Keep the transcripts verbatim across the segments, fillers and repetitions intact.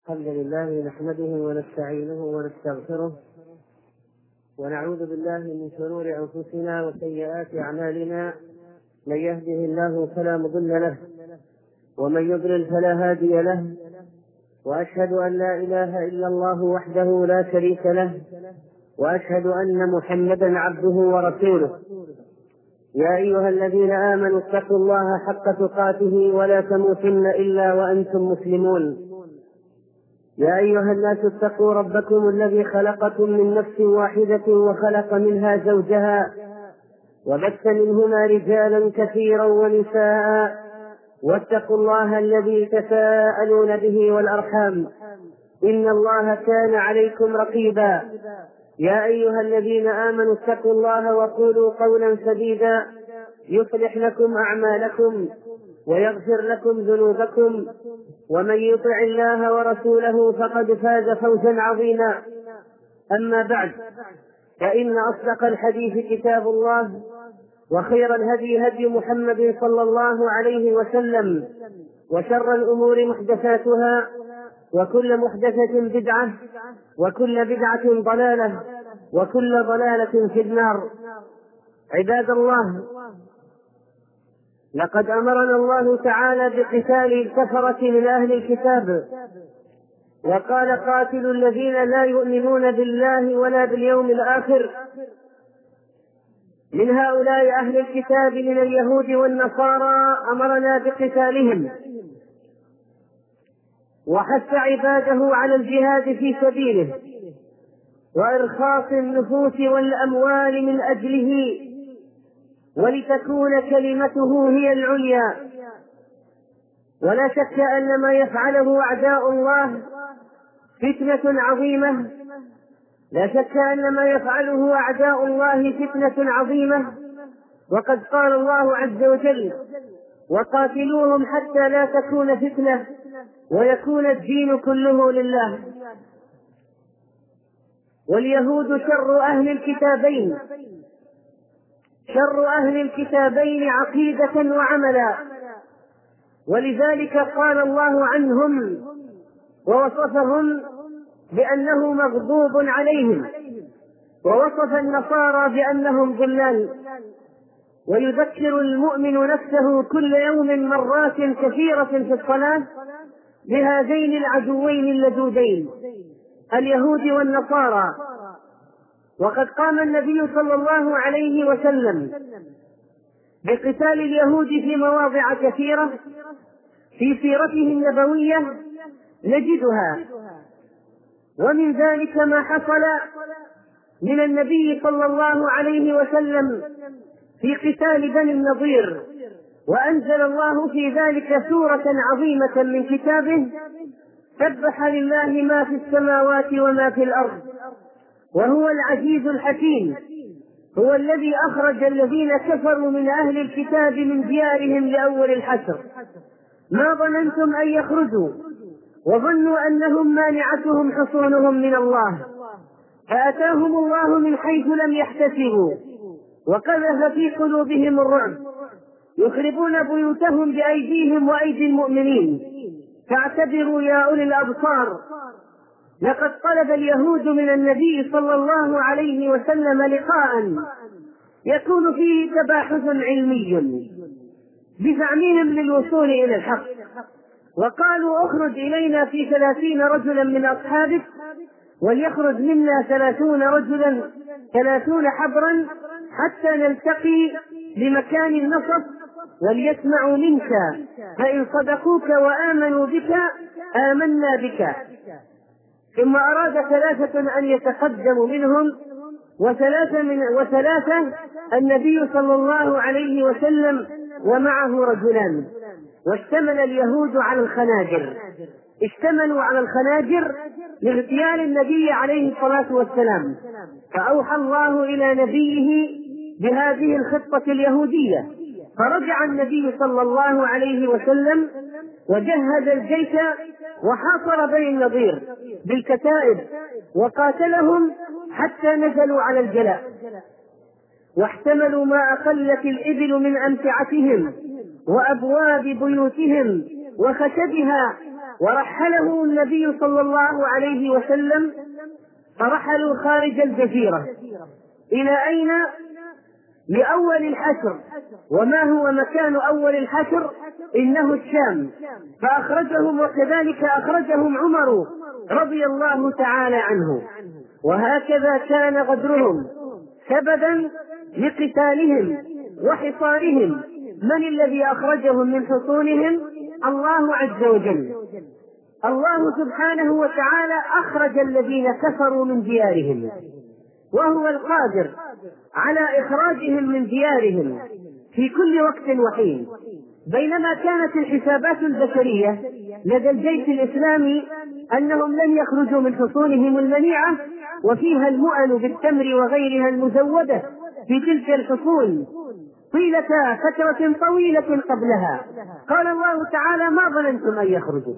الحمد لله نحمده ونستعينه ونستغفره ونعوذ بالله من شرور أنفسنا وسيئات أعمالنا. من يهده الله فلا مضل له ومن يضلل فلا هادي له، وأشهد أن لا إله إلا الله وحده لا شريك له، وأشهد أن محمدا عبده ورسوله. يا أيها الذين آمنوا اتقوا الله حق تقاته ولا تموتن إلا وأنتم مسلمون. يا أيها الناس اتقوا ربكم الذي خلقكم من نفس واحدة وخلق منها زوجها وبث منهما رجالا كثيرا ونساء، واتقوا الله الذي تساءلون به والأرحام إن الله كان عليكم رقيبا. يا أيها الذين آمنوا اتقوا الله وقولوا قولا سديدا يصلح لكم أعمالكم ويغفر لكم ذنوبكم، ومن يطع الله ورسوله فقد فاز فوزا عظيما. أما بعد، فإن أصدق الحديث كتاب الله، وخير الهدي هدي محمد صلى الله عليه وسلم، وشر الأمور محدثاتها، وكل محدثة بدعة، وكل بدعة ضلالة، وكل ضلالة في النار. عباد الله، لقد أمرنا الله تعالى بقتال الكفرة من أهل الكتاب، وقال: قاتلوا الذين لا يؤمنون بالله ولا باليوم الآخر من هؤلاء أهل الكتاب من اليهود والنصارى. أمرنا بقتالهم وحث عباده على الجهاد في سبيله وإرخاص النفوس والأموال من أجله، ولتكون كلمته هي العليا. ولا شك أن ما يفعله أعداء الله فتنة عظيمة لا شك أن ما يفعله أعداء الله فتنة عظيمة وقد قال الله عز وجل: وقاتلوهم حتى لا تكون فتنة ويكون الدين كله لله. واليهود شر أهل الكتابين شر أهل الكتابين عقيدة وعملا، ولذلك قال الله عنهم ووصفهم بأنه مغضوب عليهم، ووصف النصارى بأنهم ضلال. ويذكر المؤمن نفسه كل يوم مرات كثيرة في الصلاة بهذين العدوين اللدودين اليهود والنصارى. وقد قام النبي صلى الله عليه وسلم بقتال اليهود في مواضع كثيرة في سيرته النبوية نجدها، ومن ذلك ما حصل من النبي صلى الله عليه وسلم في قتال بني النضير، وأنزل الله في ذلك سورة عظيمة من كتابه: سبح لله ما في السماوات وما في الأرض وهو العزيز الحكيم. هو الذي أخرج الذين كفروا من أهل الكتاب من ديارهم لأول الحشر، ما ظننتم أن يخرجوا وظنوا أنهم مانعتهم حصونهم من الله، فأتاهم الله من حيث لم يحتسبوا وقذف في قلوبهم الرعب، يخربون بيوتهم بأيديهم وأيدي المؤمنين. فاعتبروا يا أولي الأبصار. لقد طلب اليهود من النبي صلى الله عليه وسلم لقاء يكون فيه تباحث علمي بزعمهم للوصول إلى الحق، وقالوا: اخرج إلينا في ثلاثين رجلا من أصحابك وليخرج منا ثلاثون رجلا ثلاثون حبرا حتى نلتقي بمكان النصب وليسمعوا منك، فإن صدقوك وآمنوا بك آمنا بك. ثم أراد ثلاثة أن يتقدموا منهم، وثلاثة, من وثلاثة النبي صلى الله عليه وسلم ومعه رجلان. واشتمل اليهود على الخناجر اشتملوا على الخناجر لاغتيال النبي عليه الصلاة والسلام، فأوحى الله إلى نبيه بهذه الخطة اليهودية، فرجع النبي صلى الله عليه وسلم وجهز الجيش وحاصر بني النضير بالكتائب وقاتلهم حتى نزلوا على الجلاء، واحتملوا ما أقلت الإبل من أمتعتهم وأبواب بيوتهم وخشبها ورحله النبي صلى الله عليه وسلم، فرحلوا خارج الجزيرة. إلى أين؟ لأول الحشر. وما هو مكان أول الحشر؟ إنه الشام. فأخرجهم، وكذلك أخرجهم عمر رضي الله تعالى عنه. وهكذا كان غدرهم سببا لقتالهم وحصارهم. من الذي أخرجهم من حصونهم؟ الله عز وجل. الله سبحانه وتعالى أخرج الذين كفروا من ديارهم، وهو القادر على إخراجهم من ديارهم في كل وقت وحين. بينما كانت الحسابات البشرية لدى الجيش الإسلامي أنهم لن يخرجوا من حصونهم المنيعة، وفيها المؤن بالتمر وغيرها المزودة في تلك الحصون طيلة فترة طويلة قبلها. قال الله تعالى: ما ظننتم أن يخرجوا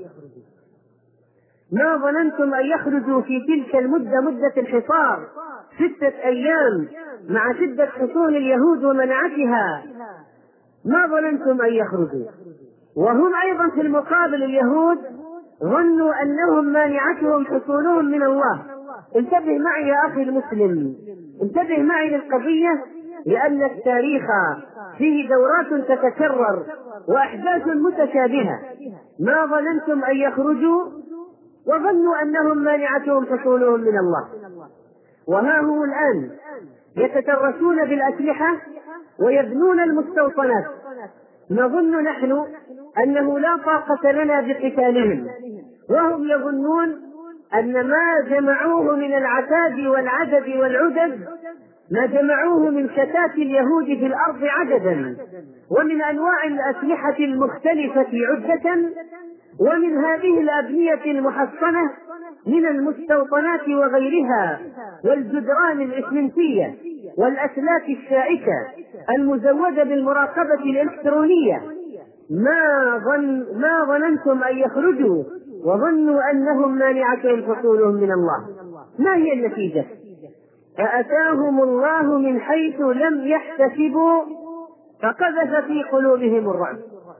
ما ظننتم أن يخرجوا في تلك المدة، مدة الحصار ستة أيام مع شدة حصون اليهود ومنعتها، ما ظننتم أن يخرجوا. وهم أيضا في المقابل اليهود ظنوا أنهم مانعتهم حصولهم من الله. انتبه معي يا أخي المسلم، انتبه معي للقضية، لأن التاريخ فيه دورات تتكرر وأحداث متشابهة. ما ظننتم أن يخرجوا وظنوا أنهم مانعتهم حصولهم من الله، وها هم الآن يتترسون بالأسلحة ويبنون المستوطنات. نظن نحن أنه لا طاقة لنا بقتالهم، وهم يظنون أن ما جمعوه من العتاد والعدد والعدد، ما جمعوه من شتات اليهود في الأرض عددا، ومن أنواع الأسلحة المختلفة عدة، ومن هذه الأبنية المحصنة من المستوطنات وغيرها، والجدران الإسمنتية والأسلاك الشائكة المزودة بالمراقبة الإلكترونية، ما ظن ما ظننتم أن يخرجوا وظنوا أنهم مانعتهم حصولهم من الله. ما هي النتيجة؟ فأتاهم الله من حيث لم يحتسبوا فقذف في قلوبهم الرعب.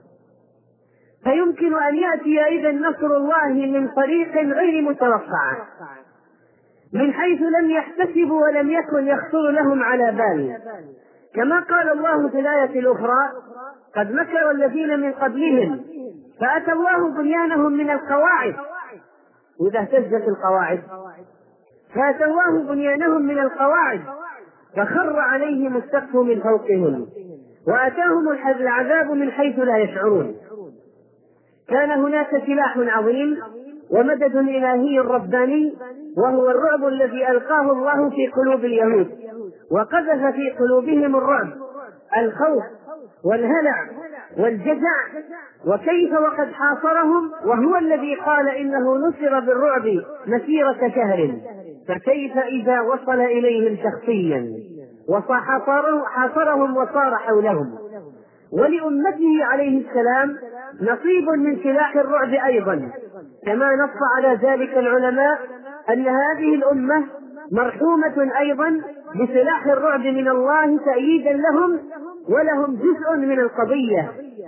فيمكن أن يأتي إذن نصر الله من طريق غير متوقع، من حيث لم يحتسبوا ولم يكن يخطر لهم على بال. كما قال الله في الآية الأخرى: قد مكر الذين من قبلهم فأتى الله بنيانهم من القواعد. وإذا اهتزت القواعد فأتى الله بنيانهم من القواعد فخر عليهم السقف من فوقهم وأتاهم العذاب من حيث لا يشعرون. كان هناك سلاح عظيم ومدد إلهي رباني، وهو الرعب الذي ألقاه الله في قلوب اليهود، وقذف في قلوبهم الرعب، الخوف والهلع والجزع. وكيف وقد حاصرهم، وهو الذي قال إنه نصر بالرعب مسيرة شهر، فكيف إذا وصل إليهم شخصيا وحاصرهم وصار حولهم. ولأمته عليه السلام نصيب من سلاح الرعب أيضا، كما نص على ذلك العلماء أن هذه الأمة مرحومة أيضا بسلاح الرعب من الله تأييدا لهم، ولهم جزء من القضية.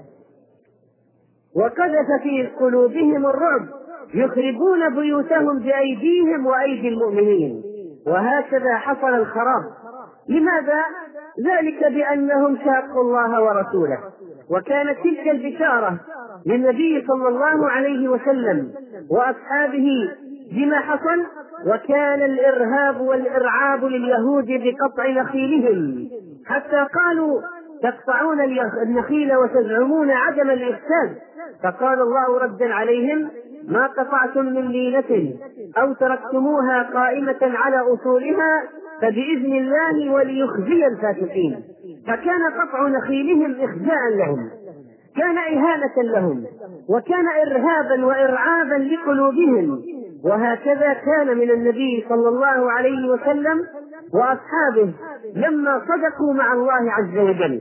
وقذف في قلوبهم الرعب يخربون بيوتهم بأيديهم وأيدي المؤمنين، وهكذا حصل الخراب. لماذا؟ ذلك بأنهم شاقوا الله ورسوله. وكانت تلك البشارة للنبي صلى الله عليه وسلم وأصحابه بما حصل. وكان الإرهاب والإرعاب لليهود بقطع نخيلهم، حتى قالوا: تقطعون النخيل وتزعمون عدم الإفساد. فقال الله ردا عليهم: ما قطعتم من لينة أو تركتموها قائمة على أصولها فبإذن الله وليخزي الفاسقين. فكان قطع نخيلهم إخزاء لهم، كان إهانة لهم، وكان إرهابا وإرعابا لقلوبهم. وهكذا كان من النبي صلى الله عليه وسلم وأصحابه لما صدقوا مع الله عز وجل.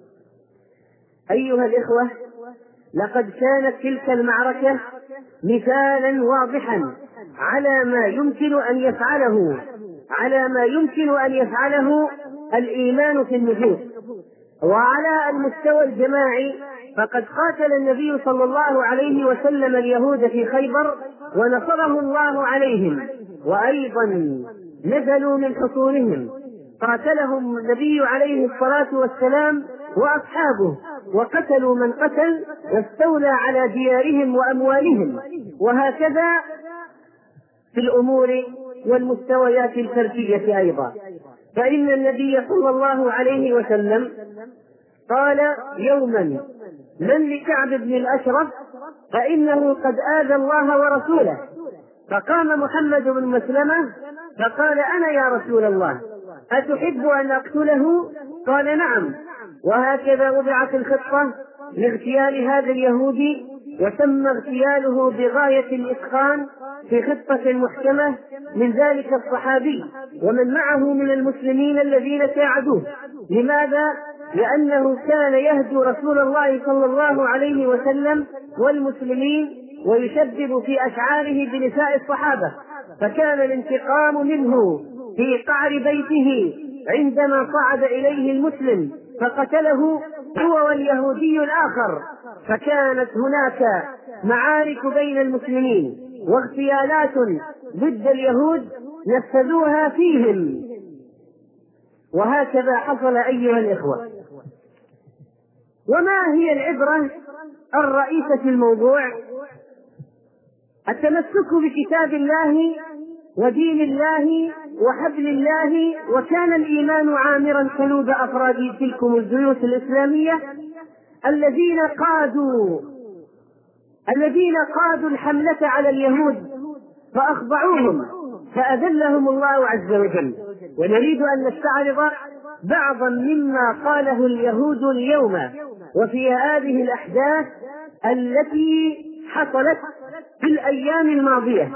أيها الإخوة، لقد كانت تلك المعركة مثالا واضحا على ما يمكن أن يفعله على ما يمكن أن يفعله الإيمان في النفوس، وعلى المستوى الجماعي فقد قاتل النبي صلى الله عليه وسلم اليهود في خيبر ونصره الله عليهم، وأيضا نزلوا من حصونهم قاتلهم النبي عليه الصلاة والسلام وأصحابه، وقتلوا من قتل واستولى على ديارهم وأموالهم. وهكذا في الأمور والمستويات الفردية أيضا، فإن النبي صلى الله عليه وسلم قال يوما: من لكعب بن الأشرف فإنه قد آذى الله ورسوله. فقام محمد بن مسلمة فقال: أنا يا رسول الله، أتحب أن أقتله؟ قال: نعم. وهكذا وضعت الخطة لاغتيال هذا اليهودي، وتم اغتياله بغاية الإتقان في خطة محكمة من ذلك الصحابي ومن معه من المسلمين الذين ساعدوه. لماذا؟ لأنه كان يهدو رسول الله صلى الله عليه وسلم والمسلمين ويشدد في أشعاره بنساء الصحابة، فكان الانتقام منه في قعر بيته عندما صعد إليه المسلم فقتله هو واليهودي الآخر، فكانت هناك معارك بين المسلمين واغتيالات ضد اليهود نفذوها فيهم. وهكذا حصل أيها الإخوة. وما هي العبرة الرئيسة في الموضوع؟ التمسك بكتاب الله ودين الله وحبل الله، وكان الإيمان عامرا قلوب أفراد تلكم البيوت الإسلامية الذين قادوا الذين قادوا الحملة على اليهود فأخضعوهم فأذلهم الله عز وجل. ونريد أن نستعرض بعضا مما قاله اليهود اليوم وفي هذه الأحداث التي حصلت في الأيام الماضية.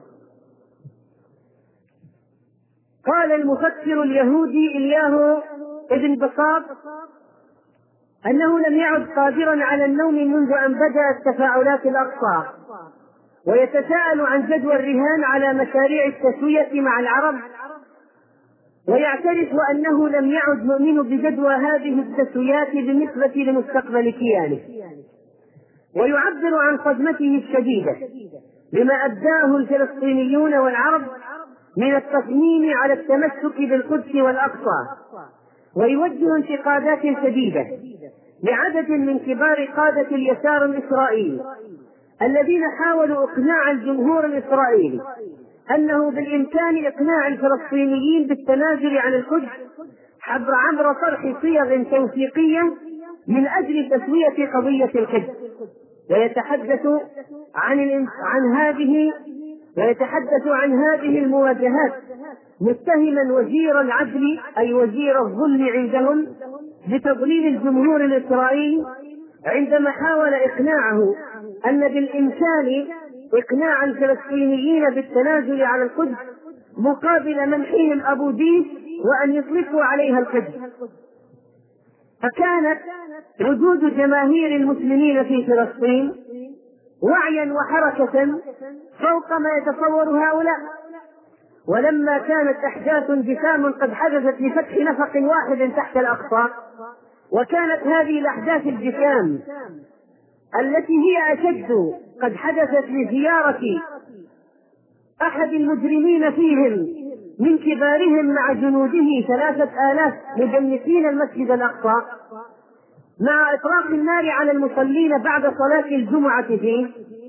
قال المفكر اليهودي إلياهو ابن بساط أنه لم يعد قادرا على النوم منذ أن بدأت تفاعلات الأقصى، ويتساءل عن جدوى الرهان على مشاريع التسوية مع العرب، ويعترف أنه لم يعد مؤمن بجدوى هذه التسويات بالنسبة لمستقبل كيانه، ويعبر عن صدمته الشديدة لما أبداه الفلسطينيون والعرب من التصميم على التمسك بالقدس والأقصى، ويوجه انتقادات شديدة لعدد من كبار قادة اليسار الإسرائيلي الذين حاولوا إقناع الجمهور الإسرائيلي أنه بالإمكان إقناع الفلسطينيين بالتنازل عن القدس عبر عبر طرح صيغ توثيقية من أجل تسوية قضية القدس. ويتحدث عن عن هذه ويتحدث عن هذه المواجهات متهما وزير العدل أي وزير الظلم عندهم بتضليل الجمهور الإسرائيلي عندما حاول إقناعه أن بالإمكان إقناع الفلسطينيين بالتنازل على القدس مقابل منحهم أبو ديس وأن يطلقوا عليها القدس. فكانت ردود جماهير المسلمين في فلسطين وعيا وحركة فوق ما يتصور هؤلاء. ولما كانت أحداث جسام قد حدثت لفتح نفق واحد تحت الأقصى، وكانت هذه الأحداث الجسام التي هي أشد قد حدثت لزيارة أحد المجرمين فيهم من كبارهم مع جنوده ثلاثة آلاف مجنسين المسجد الأقصى مع إطلاق النار على المصلين بعد صلاة الجمعة فيه،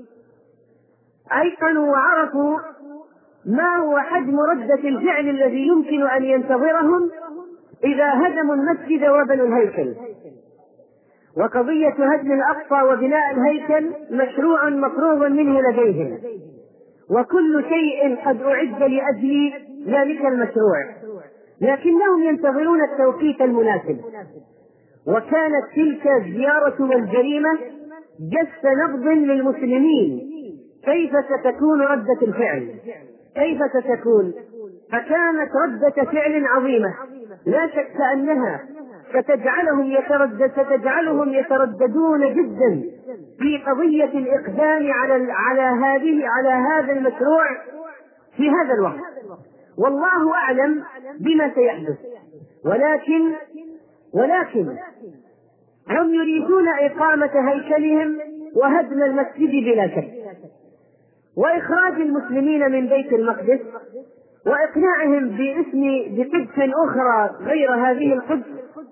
أيقنوا وعرفوا ما هو حجم ردة الفعل الذي يمكن أن ينتظرهم إذا هدموا المسجد وبنوا الهيكل. وقضية هدم الأقصى وبناء الهيكل مشروع مفروض منه لديهم، وكل شيء قد أعد لأجل ذلك المشروع، لكنهم ينتظرون التوقيت المناسب. وكانت تلك الزيارة والجريمة جس نبض للمسلمين كيف ستكون ردة الفعل، كيف ستكون. فكانت ردة فعل عظيمة لا شك أنها ستجعلهم يتردد ستجعلهم يترددون جدا في قضية الإقدام على على هذه على هذا المشروع في هذا الوقت. والله أعلم بما سيحدث، ولكن ولكن هم يريدون إقامة هيكلهم وهدم المسجد بلا شك، وإخراج المسلمين من بيت المقدس، وإقناعهم باسم بقدس أخرى غير هذه القدس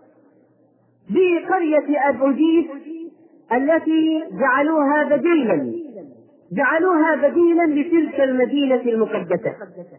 بقرية أبوديس التي جعلوها بديلا جعلوها بديلا لتلك المدينة المقدسة.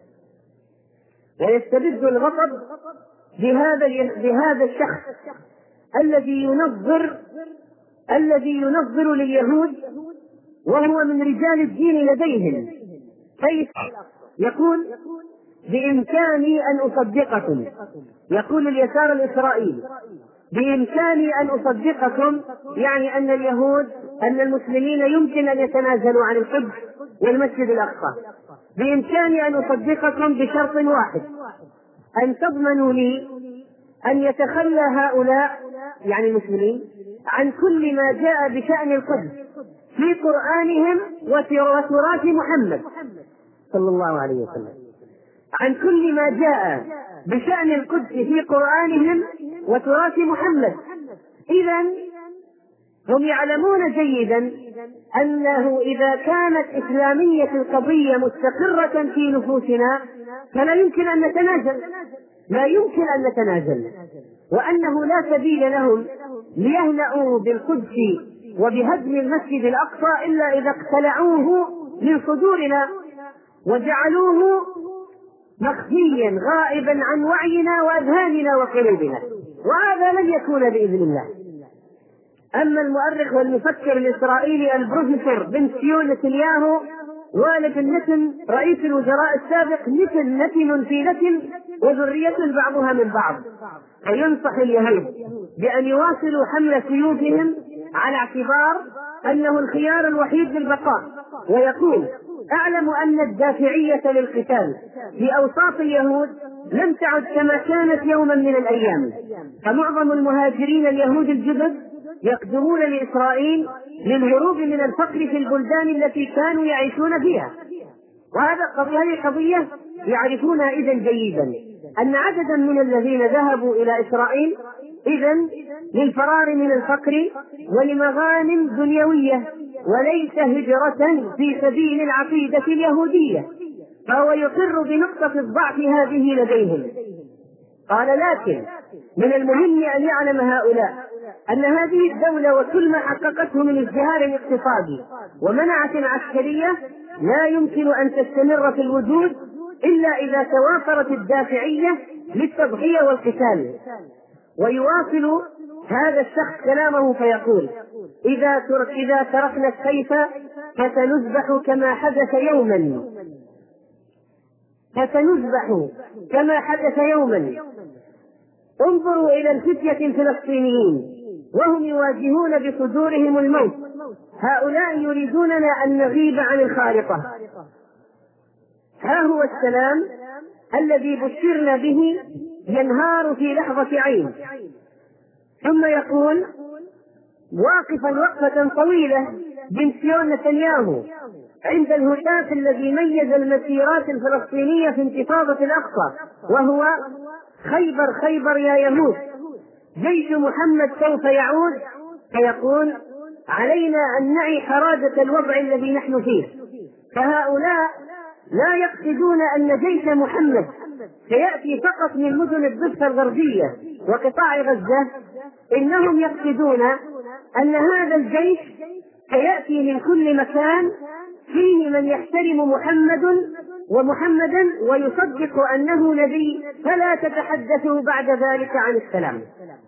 ويستبد الغضب بهذا بهذا الشخص الذي ينظر الذي ينظر لليهود وهو من رجال الدين لديهم، كيف يقول بإمكاني أن أصدقكم، يقول اليسار الإسرائيلي بإمكاني أن أصدقكم، يعني أن اليهود أن المسلمين يمكن أن يتنازلوا عن القدس والمسجد الأقصى، بإمكاني أن أصدقكم بشرط واحد، أن تضمنوا لي أن يتخلى هؤلاء يعني المسلمين عن كل ما جاء بشأن القدس في قرآنهم وتراث محمد صلى الله عليه وسلم، عن كل ما جاء بشأن القدس في قرآنهم وتراث محمد. إذن هم يعلمون جيدا أنه إذا كانت إسلامية القضية مستقرة في نفوسنا فلا يمكن أن نتنازل لا يمكن أن نتنازل وأنه لا سبيل لهم ليهنأوا بالقدس وبهدم المسجد الأقصى إلا إذا اقتلعوه من صدورنا وجعلوه مخفيا غائبا عن وعينا وأذهاننا وقلوبنا، وهذا لن يكون بإذن الله. أما المؤرخ والمفكر الإسرائيلي البروفيسور بن-سيون نتنياهو والد النتن رئيس الوزراء السابق نتن نتن في نتن وذرية بعضها من بعض، فينصح اليهود بأن يواصلوا حمل سيوفهم على اعتبار أنه الخيار الوحيد للبقاء، ويقول أعلم أن الدافعية للقتال في أوساط اليهود لم تعد كما كانت يوما من الأيام، فمعظم المهاجرين اليهود الجدد يقدمون لإسرائيل للهروب من الفقر في البلدان التي كانوا يعيشون فيها. وهذا قضية قضية يعرفونها إذن جيدا، أن عددا من الذين ذهبوا إلى إسرائيل إذن للفرار من الفقر ولمغانم دنيوية وليس هجرة في سبيل العقيدة اليهودية، فهو يقر بنقطة الضعف هذه لديهم. قال لكن من المهم أن يعلم هؤلاء أن هذه الدولة وكل ما حققته من ازدهار اقتصادي ومنعة عسكرية لا يمكن أن تستمر في الوجود إلا إذا توافرت الدافعية للتضحية والقتال. ويواصل هذا الشخص كلامه فيقول إذا, إذا تركنا السيف فسنذبح كما حدث يوما فسنذبح كما حدث يوما انظروا إلى الفتية الفلسطينيين وهم يواجهون بصدورهم الموت، هؤلاء يريدوننا أن نغيب عن الخارطة. ها هو السلام الذي بشرنا به ينهار في لحظة عين. ثم يقول واقفا وقفة طويلة بن-سيون نتنياهو عند الهتاف الذي ميز المسيرات الفلسطينية في انتفاضة الأقصى، وهو خيبر خيبر يا يهود، جيش محمد سوف يعود، فيقول علينا أن نعي حرادة الوضع الذي نحن فيه. فهؤلاء لا يقصدون أن جيش محمد سيأتي فقط من مدن الضفة الغربية وقطاع غزة، إنهم يقصدون أن هذا الجيش سيأتي من كل مكان فيه من يحترم محمد ومحمدا ويصدق أنه نبي، فلا تتحدثوا بعد ذلك عن السلام.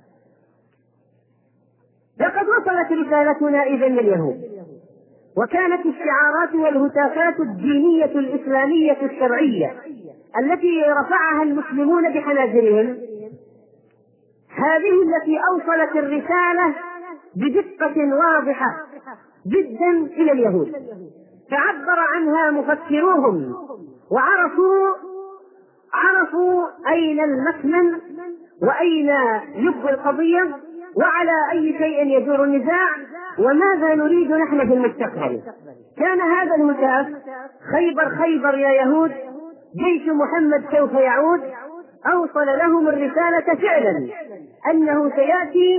لقد وصلت رسالتنا إذن لليهود، وكانت الشعارات والهتافات الدينية الإسلامية الشرعية التي رفعها المسلمون بحناجرهم هذه التي أوصلت الرسالة بدقة واضحة جدا إلى اليهود، فعبر عنها مفكروهم وعرفوا عرفوا أين المكمن وأين لب القضية وعلى أي شيء يدور النزاع وماذا نريد نحن في المستقبل. كان هذا الهتاف خيبر خيبر يا يهود، جيش محمد سوف يعود، أوصل لهم الرسالة فعلا أنه سيأتي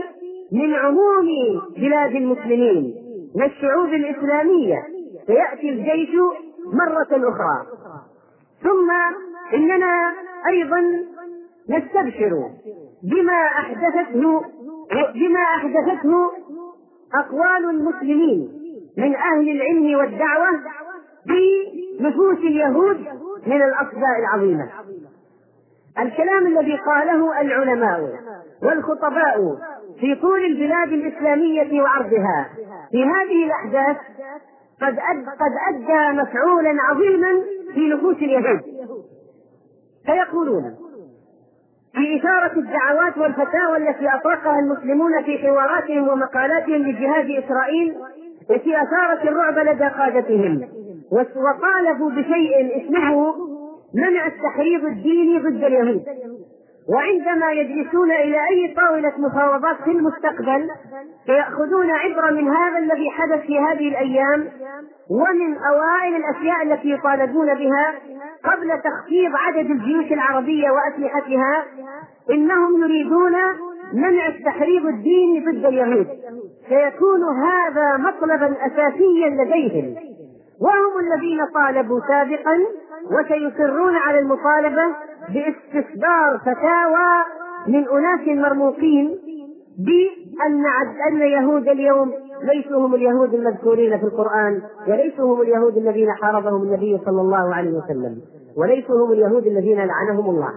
من عموم بلاد المسلمين من الشعوب الإسلامية، سيأتي الجيش مرة أخرى. ثم إننا أيضا نستبشر بما أحدثته بما أحدثته أقوال المسلمين من أهل العلم والدعوة في نفوس اليهود من الأصداء العظيمة. الكلام الذي قاله العلماء والخطباء في طول البلاد الإسلامية وعرضها في هذه الأحداث قد قد أدى مفعولا عظيما في نفوس اليهود. فيقولون في إثارة الدعوات والفتاوى التي أطلقها المسلمون في حواراتهم ومقالاتهم لجهاد إسرائيل، التي أثارت الرعب لدى قادتهم، وطالبوا بشيء اسمه منع التحريض الديني ضد اليهود. وعندما يجلسون إلى أي طاولة مفاوضات في المستقبل فيأخذون عبرة من هذا الذي حدث في هذه الأيام، ومن أوائل الأشياء التي يطالبون بها قبل تخفيض عدد الجيوش العربية وأسلحتها إنهم يريدون منع التحريض الديني ضد اليهود. سيكون هذا مطلبا أساسيا لديهم، وهم الذين طالبوا سابقا وسيصرون على المطالبة باستصدار فتاوى من أناس مرموقين بأن أن يهود اليوم ليسوا هم اليهود المذكورين في القرآن، وليسوا هم اليهود الذين حاربهم النبي صلى الله عليه وسلم، وليسوا هم اليهود الذين لعنهم الله.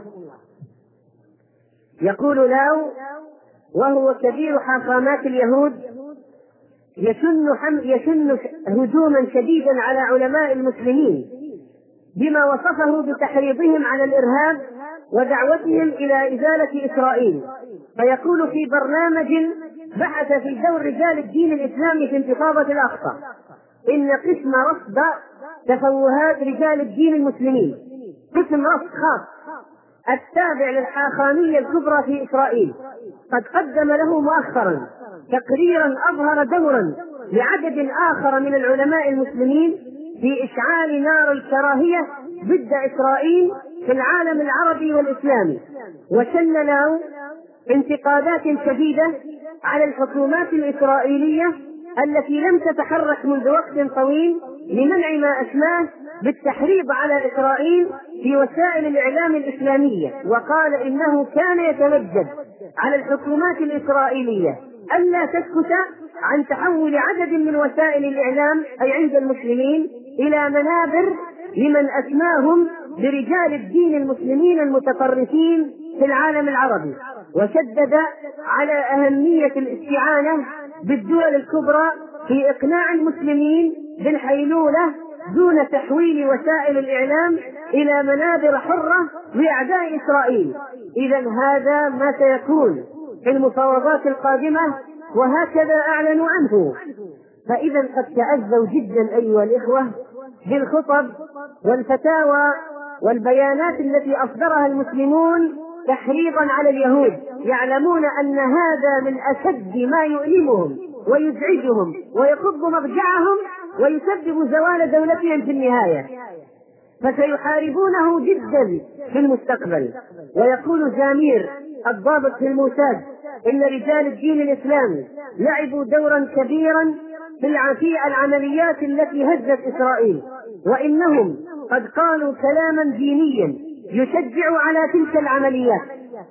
يقول له وهو كبير حاخامات اليهود يشن, يشن هجوما شديدا على علماء المسلمين بما وصفه بتحريضهم على الإرهاب ودعوتهم إلى إزالة إسرائيل. فيقول في برنامج بحث في دور رجال الدين الإسلامي في انتفاضة الأقصى إن قسم رصد تفوهات رجال الدين المسلمين، قسم رصد خاص التابع للحاخامية الكبرى في إسرائيل، قد قدم له مؤخرا تقريرا أظهر دورا لعدد آخر من العلماء المسلمين في إشعال نار الكراهية ضد إسرائيل في العالم العربي والإسلامي، وشن له انتقادات شديدة على الحكومات الإسرائيلية التي لم تتحرك منذ وقت طويل لمنع ما أسماه بالتحريض على إسرائيل في وسائل الإعلام الإسلامية. وقال إنه كان يتوجب على الحكومات الإسرائيلية ألا تسكت عن تحول عدد من وسائل الإعلام أي عند المسلمين إلى منابر لمن أسماهم برجال الدين المسلمين المتطرفين في العالم العربي، وشدد على أهمية الاستعانة بالدول الكبرى في إقناع المسلمين بالحيلولة دون تحويل وسائل الإعلام إلى منابر حرة لأعداء إسرائيل. إذن هذا ما سيكون في المفاوضات القادمة، وهكذا أعلنوا عنه. فإذا قد تأذوا جدا أيها الإخوة بالخطب والفتاوى والبيانات التي أصدرها المسلمون تحريضا على اليهود، يعلمون أن هذا من أشد ما يؤلمهم ويزعجهم ويخض مضجعهم ويسبب زوال دولتهم في النهاية، فسيحاربونه جدا في المستقبل. ويقول زامير الضابط في الموساد إن رجال الدين الإسلامي لعبوا دورا كبيرا في العمليات التي هزت إسرائيل، وإنهم قد قالوا كلاما دينيا يشجع على تلك العمليات.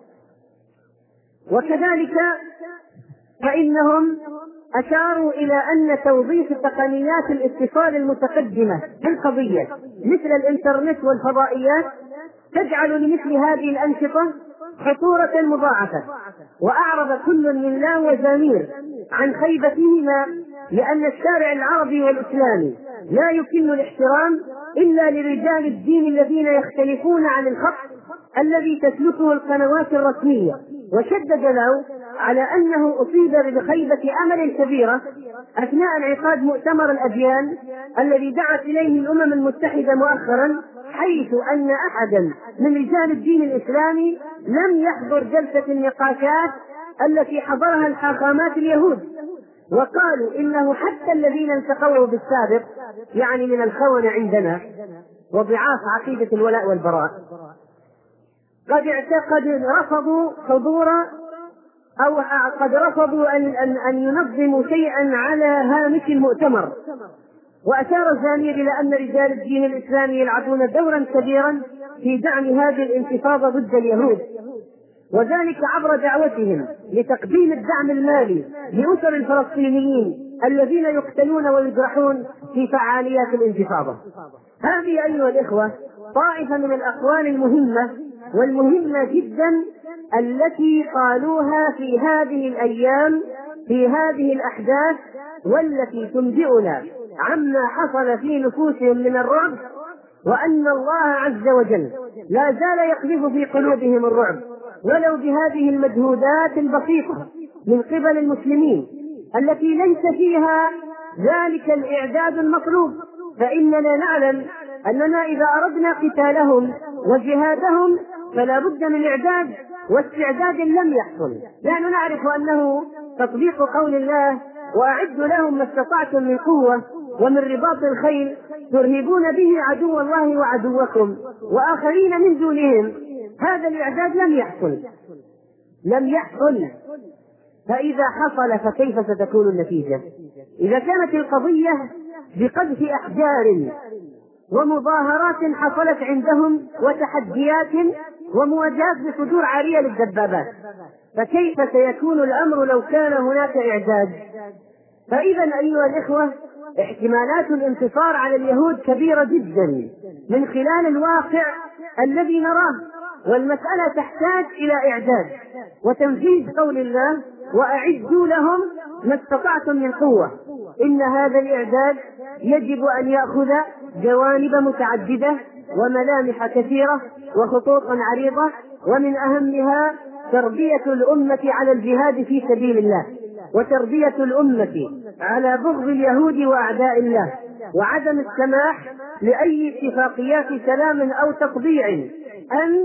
وكذلك فإنهم أشاروا إلى أن توظيف تقنيات الاتصال المتقدمة في القضية مثل الإنترنت والفضائيات تجعل لمثل هذه الأنشطة خطورة مضاعفة. وأعرض كل من لا وزامير عن خيبتهما، لأن الشارع العربي والإسلامي لا يكن الاحترام إلا لرجال الدين الذين يختلفون عن الخط الذي تسلكه القنوات الرسمية. وشدد له على أنه أصيب بخيبة أمل كبيرة أثناء انعقاد مؤتمر الأديان الذي دعت إليه الأمم المتحدة مؤخرا، حيث أن أحدا من رجال الدين الإسلامي لم يحضر جلسة النقاشات التي حضرها الحاخامات اليهود. وقالوا إنه حتى الذين التقوا بالسابق يعني من الخونة عندنا وضعاف عقيدة الولاء والبراء قد اعتقدوا رفضوا حضور أو قد رفضوا أن, أن, أن ينظموا شيئا على هامش المؤتمر. وأشار الزامير إلى أن رجال الدين الإسلامي يلعبون دورا كبيرا في دعم هذه الانتفاضة ضد اليهود، وذلك عبر دعوتهم لتقديم الدعم المالي لأسر الفلسطينيين الذين يقتلون ويجرحون في فعاليات الانتفاضة. هذه أيها الإخوة طائفة من الأقوال المهمة والمهمة جدا التي قالوها في هذه الأيام في هذه الأحداث، والتي تنبئنا عما حصل في نفوسهم من الرعب، وأن الله عز وجل لا زال يقذف في قلوبهم الرعب ولو بهذه المجهودات البسيطة من قبل المسلمين التي ليس فيها ذلك الإعداد المطلوب. فإننا نعلم أننا إذا أردنا قتالهم وجهادهم فلا بد من إعداد، واستعداد لم يحصل. نحن نعرف أنه تطبيق قول الله وأعدوا لهم ما استطعتم من قوة ومن رباط الخيل ترهبون به عدو الله وعدوكم وآخرين من دونهم. هذا الإعداد لم يحصل لم يحصل فإذا حصل فكيف ستكون النتيجة؟ إذا كانت القضية بقذف أحجار ومظاهرات حصلت عندهم وتحديات ومواجهات بصدور عارية للدبابات، فكيف سيكون الأمر لو كان هناك إعداد؟ فإذا أيها الإخوة احتمالات الانتصار على اليهود كبيرة جدا من خلال الواقع الذي نراه، والمسألة تحتاج إلى إعداد وتنفيذ قول الله وأعدوا لهم ما استطعتم من قوة. إن هذا الإعداد يجب أن يأخذ جوانب متعددة وملامح كثيرة وخطوطا عريضة، ومن أهمها تربية الأمة على الجهاد في سبيل الله، وتربية الأمة على بغض اليهود وأعداء الله، وعدم السماح لأي اتفاقيات سلام أو تطبيع أن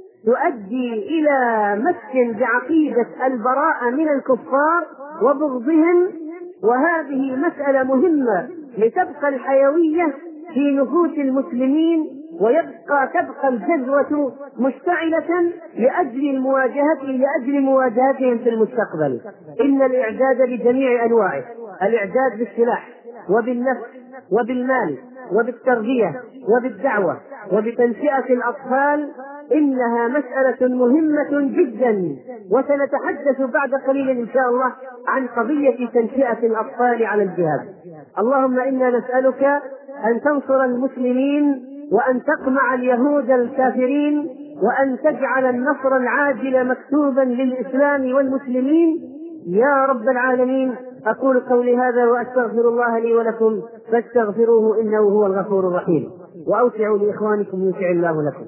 تؤدي إلى مس بعقيدة البراءة من الكفار وبغضهم. وهذه مسألة مهمة لتبقى الحيوية في نفوس المسلمين، ويبقى تبقى الجذوة مشتعلة لأجل المواجهة لأجل مواجهتهم في المستقبل. إن الإعداد بجميع أنواعه، الإعداد بالسلاح وبالنفس وبالمال وبالتربية وبالدعوة وبتنشئة الأطفال، إنها مسألة مهمة جدا، وسنتحدث بعد قليل إن شاء الله عن قضية تنشئة الأطفال على الجهاد. اللهم إنا نسألك أن تنصر المسلمين، وأن تقمع اليهود الكافرين، وأن تجعل النصر العاجل مكتوبا للإسلام والمسلمين يا رب العالمين. أقول قولي هذا وأستغفر الله لي ولكم فاستغفروه إنه هو الغفور الرحيم، وأوسعوا لإخوانكم يوسع الله لكم.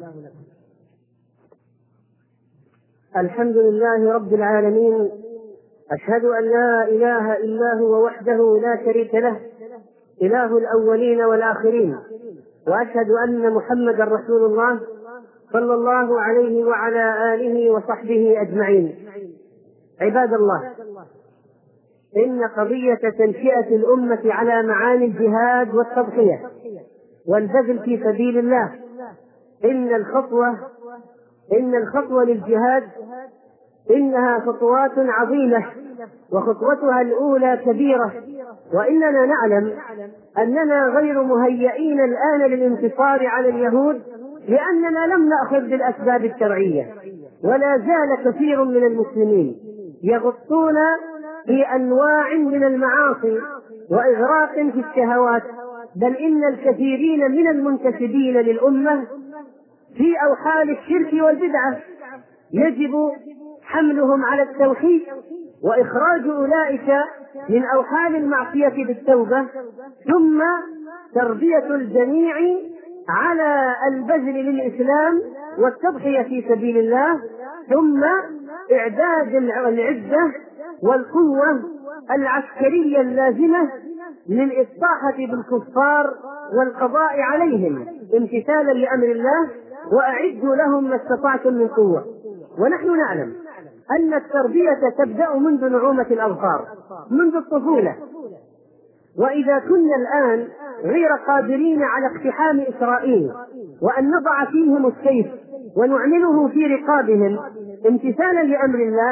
الحمد لله رب العالمين، أشهد أن لا إله إلا هو وحده لا شريك له، إله الأولين والآخرين، وأشهد أن محمدا رسول الله صلى الله عليه وعلى آله وصحبه أجمعين. عباد الله، إن قضية تنشئة الأمة على معاني الجهاد والتضحية والبذل في سبيل الله، إن الخطوة إن الخطوة للجهاد إنها خطوات عظيمة، وخطوتها الأولى كبيرة، وإننا نعلم أننا غير مهيئين الآن للانتصار على اليهود، لأننا لم نأخذ بالأسباب الشرعية، ولا زال كثير من المسلمين يغطون في أنواع من المعاصي وإغراق في الشهوات، بل إن الكثيرين من المنتسبين للأمة في أوحال الشرك والبدعة يجب حملهم على التوحيد وإخراج أولئك من أوحال المعصية بالتوبة، ثم تربية الجميع على البذل للإسلام والتضحية في سبيل الله، ثم إعداد العدة والقوة العسكرية اللازمة للإصاحة بالكفار والقضاء عليهم امتثالا لأمر الله، وأعدوا لهم ما استطعتم من قوة. ونحن نعلم أن التربية تبدأ منذ نعومة الأظفار، منذ الطفولة، وإذا كنا الآن غير قادرين على اقتحام إسرائيل وأن نضع فيهم السيف ونعمله في رقابهم امتثالا لأمر الله،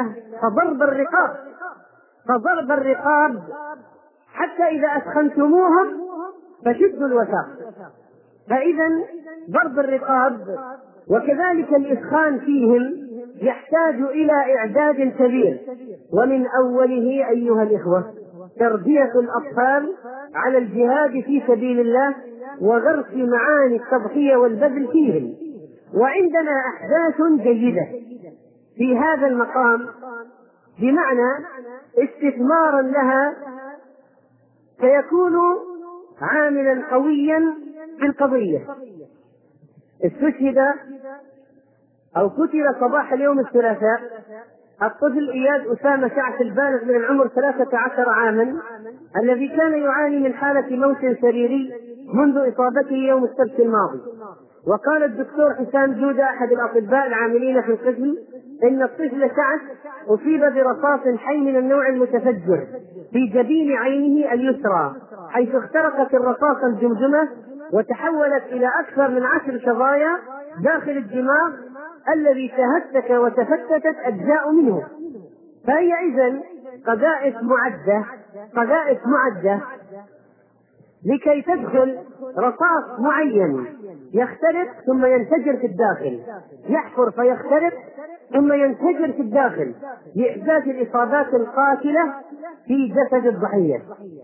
فضرب الرقاب فضرب الرقاب حتى إذا أثخنتموهم فشدوا الوثاق. فإذا ضرب الرقاب وكذلك الإثخان فيهم يحتاج إلى إعداد كبير، ومن أوله أيها الإخوة تربية الأطفال على الجهاد في سبيل الله وغرس معاني التضحية والبذل فيهم. وعندنا أحداث جيدة في هذا المقام، بمعنى استثمارا لها سيكون عاملا قويا في القضية. استشهد أو قتل صباح اليوم الثلاثاء الطفل إياد أسامة شعث البالغ من العمر ثلاثة عشر عاما، الذي كان يعاني من حالة موت سريري منذ إصابته يوم السبت الماضي. وقال الدكتور حسام جودة أحد الأطباء العاملين في القسم إن الطفل شعث أصيب برصاص حي من النوع المتفجر في جبين عينه اليسرى، حيث اخترقت الرصاص الجمجمة وتحولت إلى أكثر من عشر شظايا داخل الدماغ الذي تهتك وتفتتت أجزاء منه. فهي إذن قذائف معدة قذائف معدة لكي تدخل رصاص معين يخترق ثم ينفجر في الداخل، يحفر فيخترق ثم ينفجر في الداخل لإحداث الإصابات القاتلة في جسد الضحية.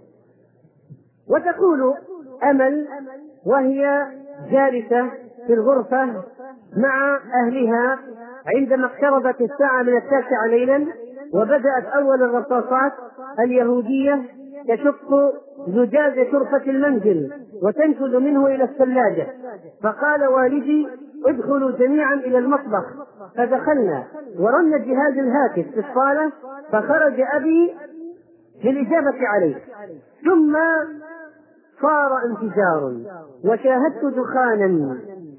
وتقول أمل وهي جالسة في الغرفة مع أهلها عندما اقتربت الساعة من التاسعة ليلا وبدأت أول الرصاصات اليهودية تشق زجاج شرفة المنزل وتنفذ منه إلى الثلاجة، فقال والدي ادخلوا جميعا إلى المطبخ، فدخلنا ورن جهاز الهاتف في الصالة، فخرج أبي للإجابة عليه، ثم صار انفجار وشاهدت دخانا،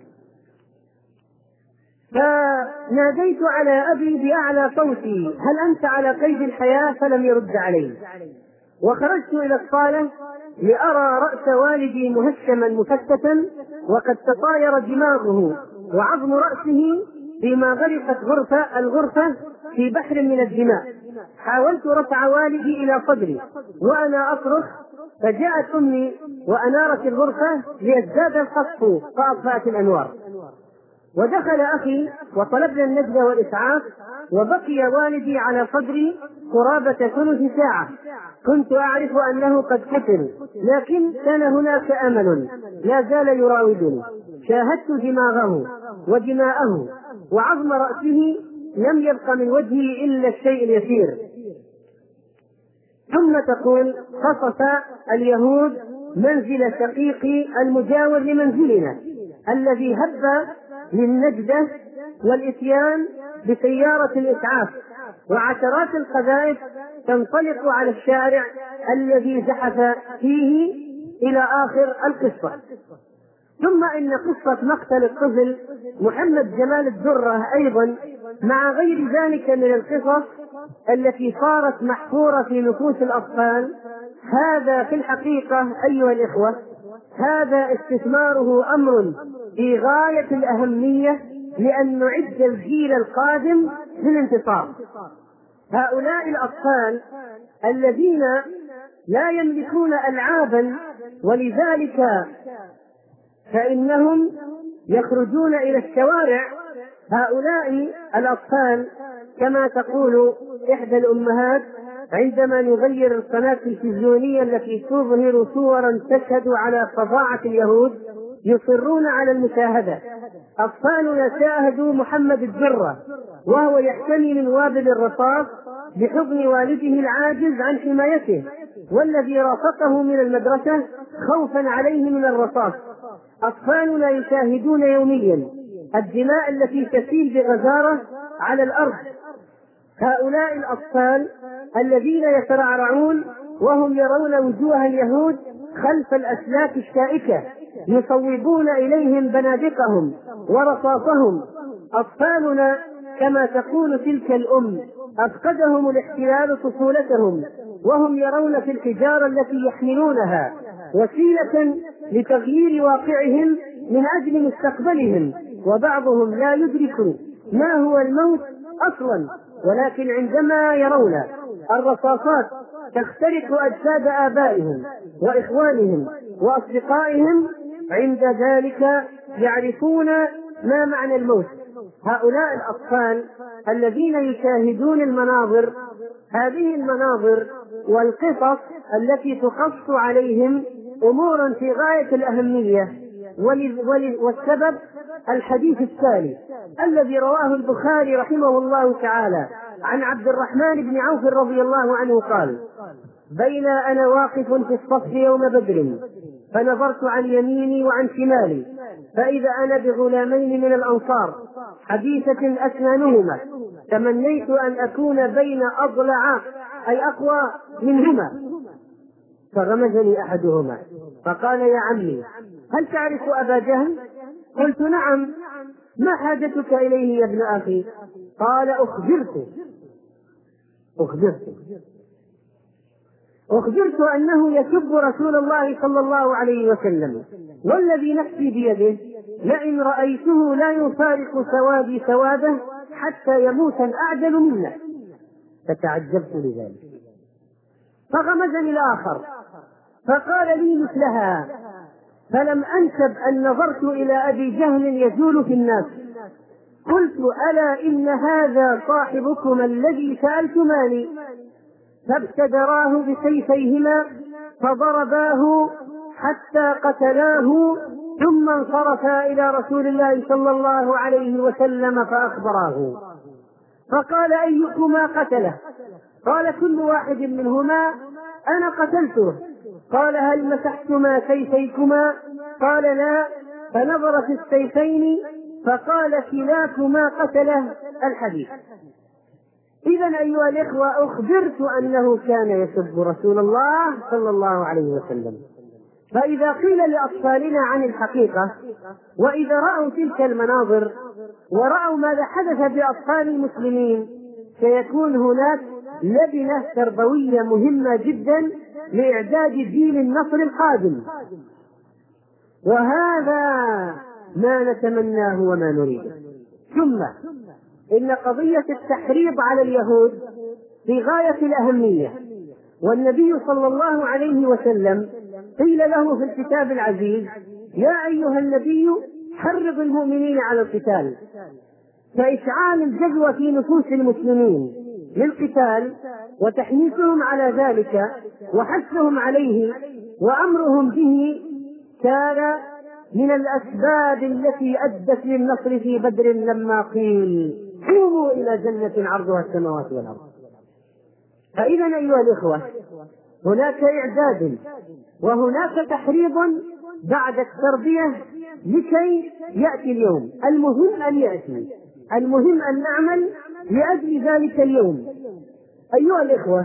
فناديت على أبي بأعلى صوتي هل أنت على قيد الحياة؟ فلم يرد علي، وخرجت إلى الصالة لأرى رأس والدي مهشما مفتتا وقد تطاير دماغه وعظم رأسه فيما غرقت غرفة الغرفة في بحر من الدماء. حاولت رفع والدي إلى صدري وأنا أصرخ، فجاءت أمي وأنارت الغرفة ليزداد القصف فأطفأت الأنوار، ودخل أخي وطلبنا النجدة والإسعاف، وبقي والدي على صدري قرابة ثلث ساعة. كنت أعرف أنه قد قتل، لكن كان هناك أمل لا زال يراودني. شاهدت دماغه ودماءه وعظم رأسه، لم يبق من وجهه إلا الشيء اليسير. ثم تقول قصف اليهود منزل شقيقي المجاور لمنزلنا الذي هب للنجدة والإتيان بسيارة الإسعاف، وعشرات القذائف تنطلق على الشارع الذي زحف فيه إلى آخر القصة. ثم إن قصة مقتل الطفل محمد جمال الدرة أيضا مع غير ذلك من القصص التي صارت محفورة في نفوس الأطفال، هذا في الحقيقة أيها الإخوة هذا استثماره أمر في غاية الأهمية لأن نعد الجيل القادم للانتصار. هؤلاء الأطفال الذين لا يملكون ألعابا ولذلك فإنهم يخرجون إلى الشوارع، هؤلاء الأطفال كما تقول إحدى الأمهات عندما نغير القناة التلفزيونية التي تظهر صورا تشهد على فظاعة اليهود يصرون على المشاهدة. أطفالنا شاهدوا محمد الدرة وهو يحتمي من وابل الرصاص بحضن والده العاجز عن حمايته والذي رافقه من المدرسة خوفا عليه من الرصاص. أطفالنا يشاهدون يوميا الدماء التي تسيل بغزارة على الأرض. هؤلاء الأطفال الذين يترعرعون وهم يرون وجوه اليهود خلف الأسلاك الشائكة يصوبون إليهم بنادقهم ورصاصهم. أطفالنا كما تقول تلك الأم أفقدهم الاحتلال طفولتهم وهم يرون في الحجارة التي يحملونها وسيلة لتغيير واقعهم من أجل مستقبلهم، وبعضهم لا يدرك ما هو الموت أصلا ولكن عندما يرون الرصاصات تخترق أجساد آبائهم وإخوانهم وأصدقائهم عند ذلك يعرفون ما معنى الموت. هؤلاء الأطفال الذين يشاهدون المناظر، هذه المناظر والقصص التي تقص عليهم أمور في غاية الأهمية، والسبب الحديث التالي الذي رواه البخاري رحمه الله تعالى عن عبد الرحمن بن عوف رضي الله عنه قال: بين أنا واقف في الصف يوم بدر فنظرت عن يميني وعن شمالي فإذا أنا بغلامين من الأنصار حديثة أسنانهما، تمنيت أن أكون بين أضلع أي أقوى منهما، فغمزني أحدهما فقال: يا عمي هل تعرف أبا جهل؟ قلت: نعم. ما حاجتك إليه يا ابن أخي؟ قال: أخبرت أخبرت أخبرت أنه يسب رسول الله صلى الله عليه وسلم، والذي نفسي بيده لئن رأيته لا يفارق سوادي سواده حتى يموت الأعجل منا. فتعجبت لذلك، فغمزني الآخر فقال لي مثلها، فلم أنسب أن نظرت إلى أبي جهل يجول في الناس، قلت: ألا إن هذا صاحبكم الذي سألتماني. فابتدراه بسيفيهما فضرباه حتى قتلاه، ثم انصرفا إلى رسول الله صلى الله عليه وسلم فأخبراه، فقال: أيكما قتله؟ قال: كل واحد منهما أنا قتلته. قال: هل مسحتما سيفيكما؟ قال: لا. فنظر في السيفين فقال: كلاكما قتله. الحديث. إذن أيها الإخوة، أخبرت أنه كان يسب رسول الله صلى الله عليه وسلم. فإذا قيل لأطفالنا عن الحقيقة، وإذا رأوا تلك المناظر ورأوا ماذا حدث بأطفال المسلمين، سيكون هناك لبنة تربوية مهمة جدا لإعداد جيل النصر القادم، وهذا ما نتمناه وما نريده. ثم إن قضية التحريض على اليهود في غاية الأهمية، والنبي صلى الله عليه وسلم قيل له في الكتاب العزيز: يا أيها النبي حرض المؤمنين على القتال. فإشعال الجذوة في نفوس المسلمين للقتال وتحميسهم على ذلك وحثهم عليه وأمرهم به كان من الأسباب التي أدت للنصر في بدر، لما قيل: قوموا إلى جنة عرضها السماوات والأرض. فإذا أيها الإخوة، هناك إعداد وهناك تحريض بعد التربية لكي يأتي اليوم. المهم أن يأتي، المهم أن نعمل لأجل ذلك اليوم. أيها الإخوة،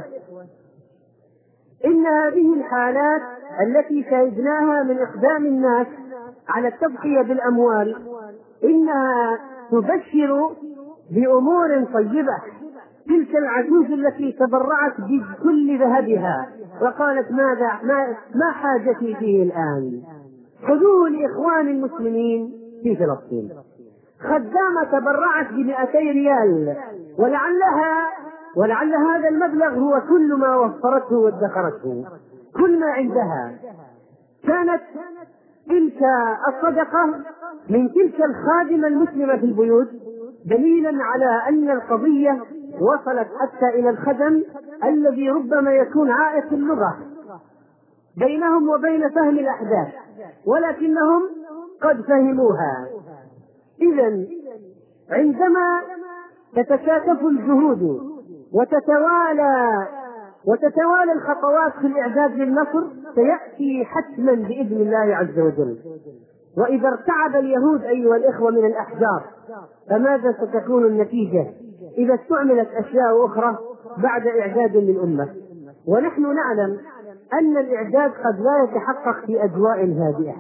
إن هذه الحالات التي شاهدناها من إقدام الناس على التضحية بالأموال إنها تبشر بأمور طيبة. تلك العجوز التي تبرعت بكل ذهبها وقالت: ماذا ما, ما حاجتي فيه الآن؟ خذوه لإخوان المسلمين في فلسطين. خدامة تبرعت بمئتي ريال، ولعلها ولعل هذا المبلغ هو كل ما وفرته وادخرته، كل ما عندها. كانت تلك الصدقة من تلك الخادمة المسلمة في البيوت دليلا على أن القضية وصلت حتى إلى الخدم الذي ربما يكون عائق اللغة بينهم وبين فهم الأحداث، ولكنهم قد فهموها. إذن عندما تتكاتف الجهود وتتوالى وتتوالى الخطوات في الإعداد للنصر، سيأتي حتما بإذن الله عز وجل. وإذا ارتعب اليهود أيها الإخوة من الأحجار، فماذا ستكون النتيجة إذا استعملت أشياء أخرى بعد إعداد للأمة؟ ونحن نعلم أن الإعداد قد لا يتحقق في أجواء هادئة،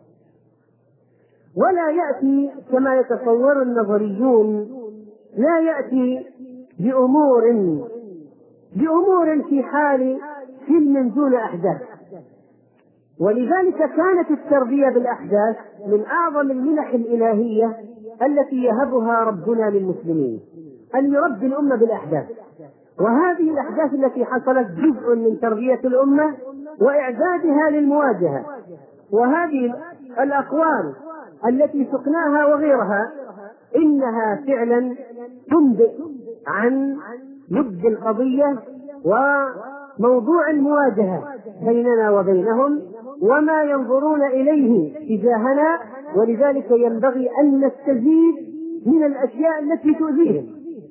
ولا يأتي كما يتصور النظريون، لا يأتي بأمور بأمور في حال فيلم دون أحداث. ولذلك كانت التربية بالأحداث من أعظم المنح الإلهية التي يهبها ربنا للمسلمين. أن يربي الأمة بالأحداث، وهذه الأحداث التي حصلت جزء من تربية الأمة وإعدادها للمواجهة. وهذه الأقوال التي سقناها وغيرها إنها فعلا تنبئ عن مد القضية وموضوع المواجهة بيننا وبينهم وما ينظرون إليه تجاهنا، ولذلك ينبغي أن نستزيد من الأشياء التي تؤذيهم،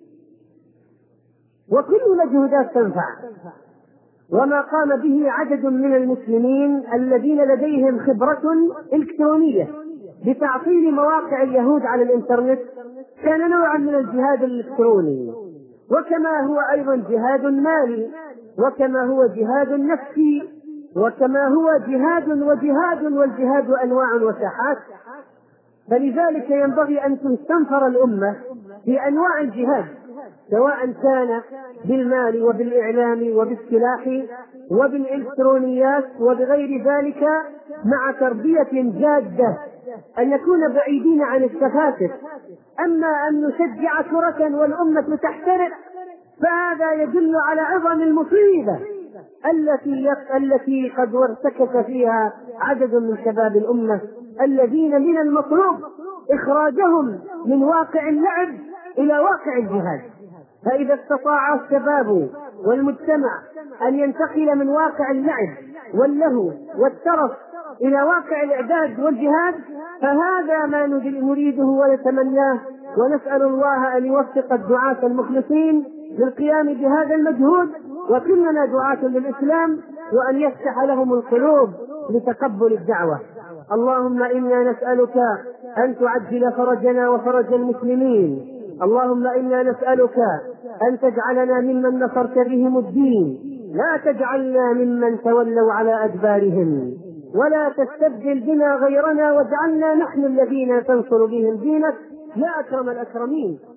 وكل مجهودات تنفع. وما قام به عدد من المسلمين الذين لديهم خبرة إلكترونية بتعطيل مواقع اليهود على الإنترنت كان نوعا من الجهاد الإلكتروني، وكما هو أيضا جهاد مالي، وكما هو جهاد نفسي، وكما هو جهاد وجهاد، والجهاد أنواع وساحات. فلذلك ينبغي أن تستنفر الأمة بأنواع الجهاد، سواء كان بالمال وبالإعلام وبالسلاح وبالإلكترونيات وبغير ذلك، مع تربية جادة، أن نكون بعيدين عن التفاسد. أما أن نشجع كرة والأمة تحترق فهذا يدل على عظم المصيبة التي التي قد ارتكب فيها عدد من شباب الأمة الذين من المطلوب إخراجهم من واقع اللعب إلى واقع الجهاد. فإذا استطاع الشباب والمجتمع أن ينتقل من واقع اللعب واللهو والترف إلى واقع الإعداد والجهاد فهذا ما نريده ونتمناه، ونسأل الله أن يوفق الدعاة المخلصين للقيام بهذا المجهود، وكلنا دعاة للإسلام، وأن يفتح لهم القلوب لتقبل الدعوة. اللهم إنا نسألك أن تعجل فرجنا وفرج المسلمين. اللهم إنا نسألك أن تجعلنا ممن نصرت بهم الدين، لا تجعلنا ممن تولوا على أدبارهم، ولا تستبدل بنا غيرنا واجعلنا نحن الذين تنصر بهم دينك يا أكرم الأكرمين.